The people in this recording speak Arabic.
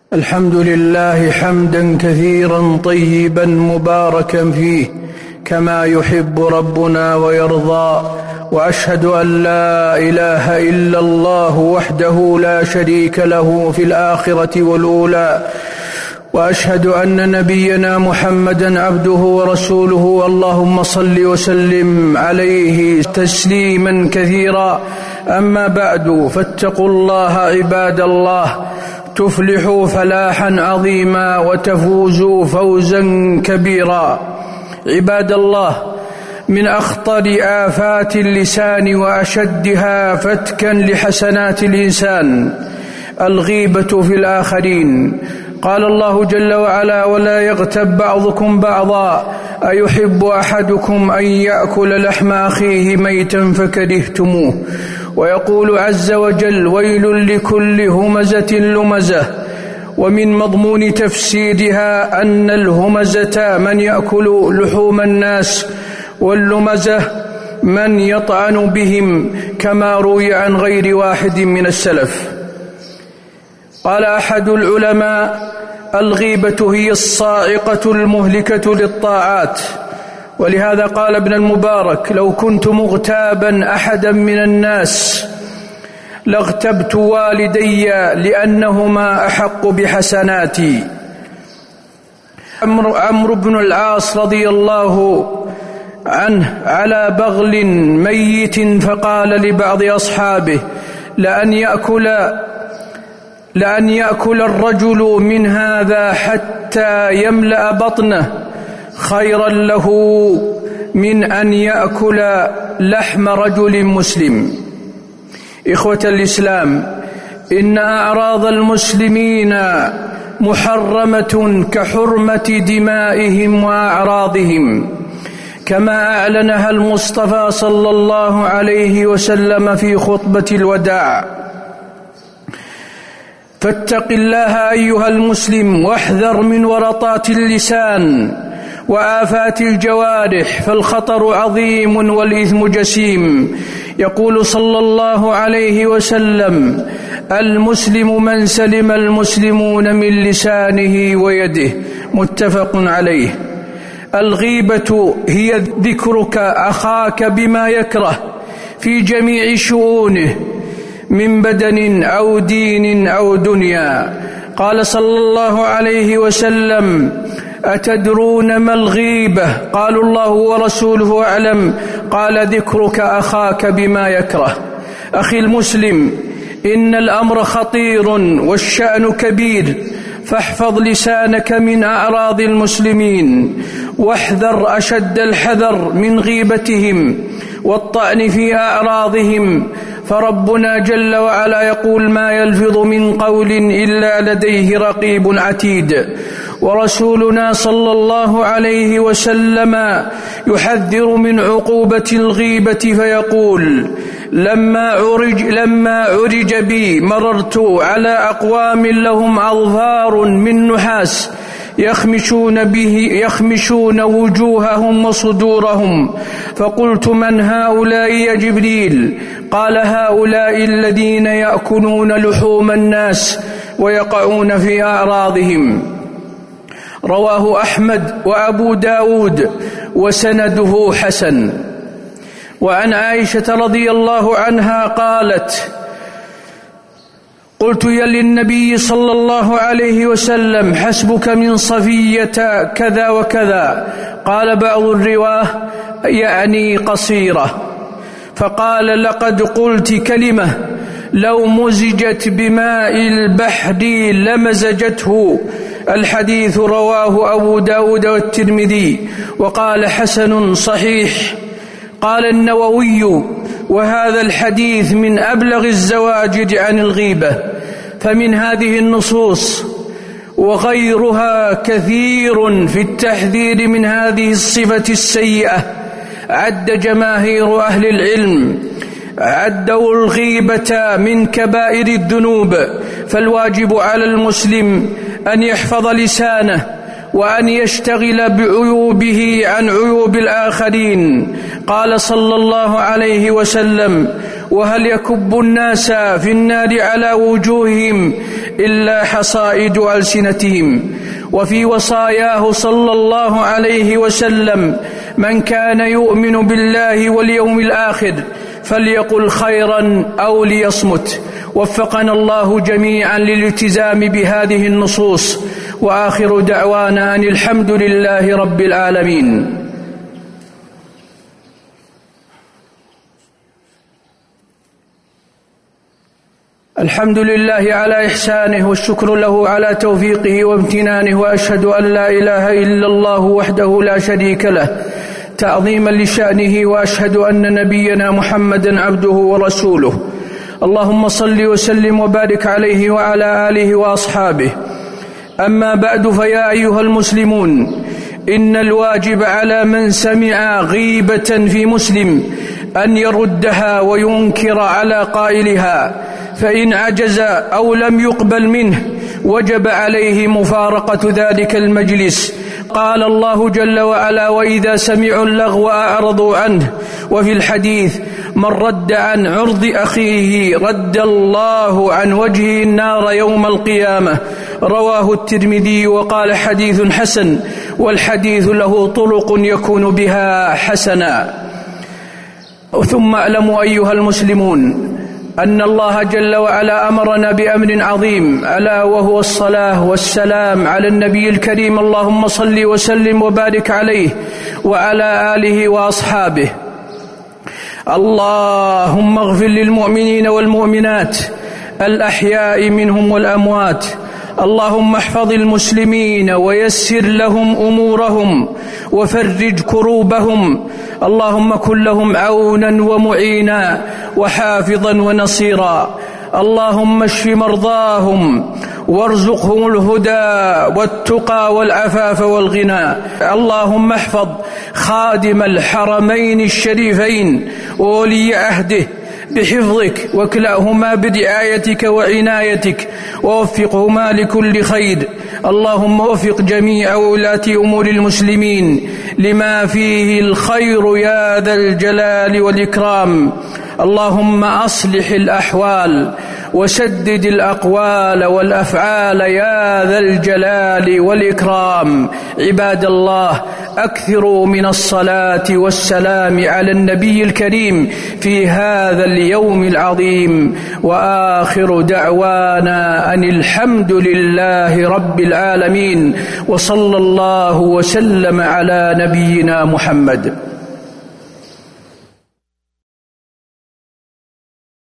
الحمد لله حمدا كثيرا طيبا مباركا فيه كما يحب ربنا ويرضى، وأشهد أن لا إله إلا الله وحده لا شريك له في الآخرة والأولى، وأشهد أن نبينا محمدا عبده ورسوله، اللهم صل وسلم عليه تسليما كثيرا. أما بعد، فاتقوا الله عباد الله تفلحوا فلاحا عظيما وتفوزوا فوزا كبيرا. عباد الله، من أخطر آفات اللسان وأشدها فتكا لحسنات الإنسان الغيبة في الآخرين. قال الله جل وعلا: ولا يغتب بعضكم بعضا أيحب أحدكم أن يأكل لحم أخيه ميتا فكرهتموه. ويقول عز وجل: ويل لكل همزة لمزة. ومن مضمون تفسيرها أن الهمزة من يأكل لحوم الناس، واللمزة من يطعن بهم، كما روي عن غير واحد من السلف. قال أحد العلماء: الغيبة هي الصاعقة المهلكة للطاعات. ولهذا قال ابن المبارك: لو كنت مغتابا أحدا من الناس لاغتبت والدي لأنهما أحق بحسناتي. عمرو بن العاص رضي الله عنه على بغل ميت فقال لبعض أصحابه: لأن يأكل الرجل من هذا حتى يملأ بطنه خيرا له من أن يأكل لحم رجل مسلم. إخوة الإسلام، إن أعراض المسلمين محرمة كحرمة دمائهم وأعراضهم، كما أعلنها المصطفى صلى الله عليه وسلم في خطبة الوداع. فاتق الله أيها المسلم، واحذر من ورطات اللسان وآفات الجوارح، فالخطر عظيم والإثم جسيم. يقول صلى الله عليه وسلم: المسلم من سلم المسلمون من لسانه ويده، متفق عليه. الغيبة هي ذكرك أخاك بما يكره في جميع شؤونه من بدن أو دين أو دنيا. قال صلى الله عليه وسلم: أتدرون ما الغيبة؟ قالوا: الله ورسوله أعلم. قال: ذكرك أخاك بما يكره. أخي المسلم، إن الأمر خطير والشأن كبير، فاحفظ لسانك من أعراض المسلمين، واحذر أشد الحذر من غيبتهم والطعن في أعراضهم، فربنا جل وعلا يقول: ما يلفظ من قول إلا لديه رقيب عتيد. ورسولنا صلى الله عليه وسلم يحذر من عقوبة الغيبة فيقول: لما عرج بي مررت على أقوام لهم أظفار من نحاس يخمشون وجوههم وصدورهم، فقلت: من هؤلاء يا جبريل؟ قال: هؤلاء الذين يأكلون لحوم الناس ويقعون في أعراضهم. رواه أحمد وأبو داود وسنده حسن. وعن عائشة رضي الله عنها قالت: قلت يا للنبي صلى الله عليه وسلم: حسبك من صفية كذا وكذا. قال بعض الرواه: يعني قصيرة. فقال: لقد قلت كلمة لو مزجت بماء البحر لمزجته. الحديث رواه أبو داود والترمذي، وقال: حسن صحيح. قال النووي: وهذا الحديث من أبلغ الزواجر عن الغيبة. فمن هذه النصوص وغيرها كثير في التحذير من هذه الصفة السيئة. عد جماهير أهل العلم عدوا الغيبة من كبائر الذنوب، فالواجب على المسلم أن يحفظ لسانه وأن يشتغل بعيوبه عن عيوب الآخرين. قال صلى الله عليه وسلم: وهل يكب الناس في النار على وجوههم إلا حصائد ألسنتهم. وفي وصاياه صلى الله عليه وسلم: من كان يؤمن بالله واليوم الآخر فليقل خيرا أو ليصمت. وفقنا الله جميعا للالتزام بهذه النصوص، وآخر دعوانا أن الحمد لله رب العالمين. الحمد لله على إحسانه، والشكر له على توفيقه وامتنانه، وأشهد أن لا إله إلا الله وحده لا شريك له تعظيما لشأنه، وأشهد أن نبينا محمدا عبده ورسوله. اللهم صل وسلم وبارك عليه وعلى آله وأصحابه. أما بعد، فيا أيها المسلمون، إن الواجب على من سمع غيبة في مسلم أن يردها وينكر على قائلها، فإن عجز أو لم يقبل منه وجب عليه مفارقة ذلك المجلس. قال الله جل وعلا: وإذا سمعوا اللغو أعرضوا عنه. وفي الحديث: من رد عن عرض أخيه رد الله عن وجهه النار يوم القيامة. رواه الترمذي وقال: حديث حسن، والحديث له طرق يكون بها حسنا. ثم اعلموا أيها المسلمون أن الله جل وعلا أمرنا بأمر عظيم، ألا وهو الصلاة والسلام على النبي الكريم. اللهم صل وسلم وبارك عليه وعلى آله وأصحابه. اللهم اغفر للمؤمنين والمؤمنات الأحياء منهم والأموات. اللهم احفظ المسلمين ويسر لهم أمورهم وفرج كروبهم. اللهم كن لهم عونا ومعينا وحافظا ونصيرا. اللهم اشف مرضاهم وارزقهم الهدى والتقى والعفاف والغنى. اللهم احفظ خادم الحرمين الشريفين وولي عهده بحفظك، واكلأهما برعايتك وعنايتك، ووفقهما لكل خير. اللهم وفق جميع ولاة أمور المسلمين لما فيه الخير يا ذا الجلال والإكرام. اللهم أصلح الأحوال وسدد الأقوال والأفعال يا ذا الجلال والإكرام. عباد الله، أكثروا من الصلاة والسلام على النبي الكريم في هذا اليوم العظيم. وآخر دعوانا أن الحمد لله رب العالمين، وصلى الله وسلم على نبينا محمد.